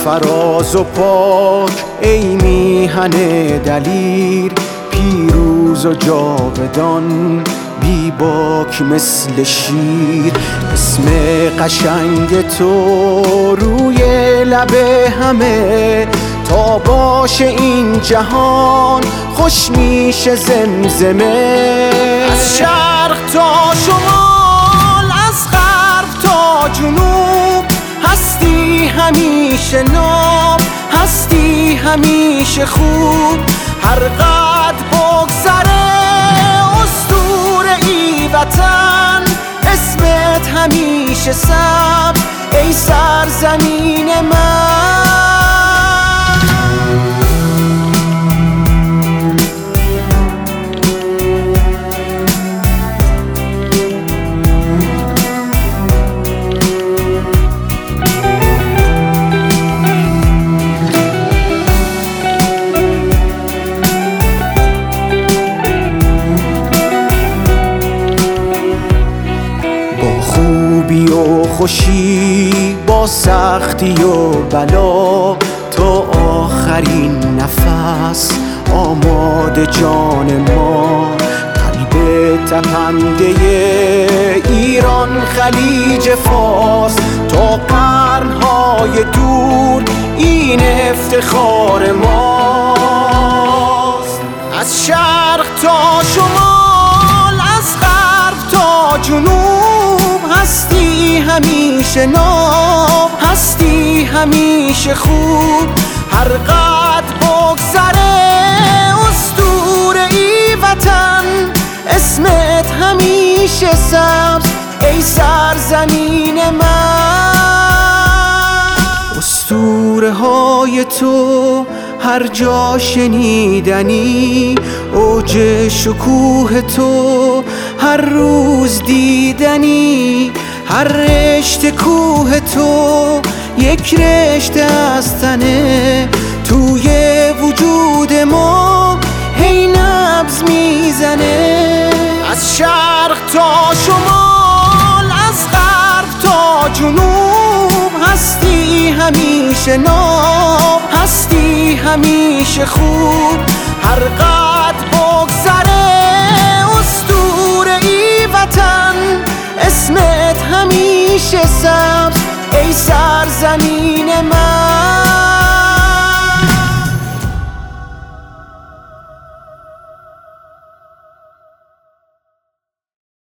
فراز و پاک ای میهن دلیر، پیروز و جاودان بی باک مثل شیر. اسم قشنگ تو روی لب همه، تا باشه این جهان خوش میشه زمزمه. از شرق تا شمال، از غرب تا جنوب، هستی همیشه ناب، هستی همیشه خوب. هر قد بگذره اسطوره ای وطن، اسمت همیشه سبز ای سرزمین من. خوبی و خوشی با سختی و بلا، تا آخرین نفس آماده جان ما. قلب تپنده ایران خلیج فارس، تا قرنهای دور این افتخار ماست. از شرق تا شمال، از غرب تا جنوب، هستی همیشه ناب، هستی همیشه خوب. هر قد بگذره اسطوره ای وطن، اسمت همیشه سبز ای سرزمین من. اسطوره های تو هر جا شنیدنی، اوج شکوه تو هر روز دیدنی. هر رشته کوه تو یک رشته از تنه، توی وجود ما هی نبض میزنه. از شرق تا شمال، از غرب تا جنوب، هستی همیشه ناب، هستی همیشه خوب. هر قد بگذره اسطوره ای وطن، اسمت همیشه سبز ای سرزمین من.